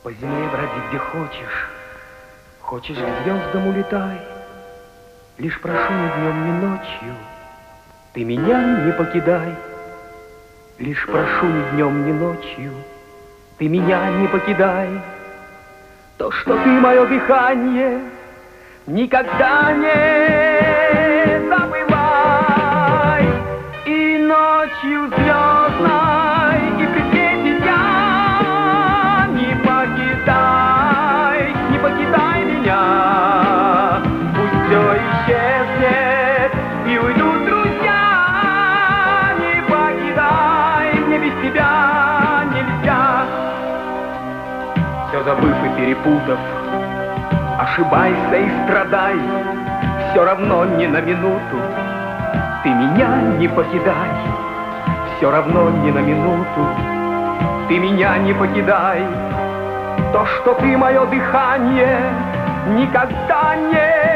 По земле броди где хочешь, хочешь к звездам улетай. Лишь прошу ни днем, ни ночью, ты меня не покидай. Лишь прошу ни днем, ни ночью, ты меня не покидай. То, что ты мое дыхание, никогда не забывай. И ночью звездной, и при свете дня не покидай меня. Пусть все исчезнет и уйдут друзья, не покидай, мне без тебя нельзя. Все забыв и перепутав, ошибайся и страдай, все равно ни на минуту ты меня не покидай. Все равно ни на минуту ты меня не покидай. То, что ты мое дыхание, никогда не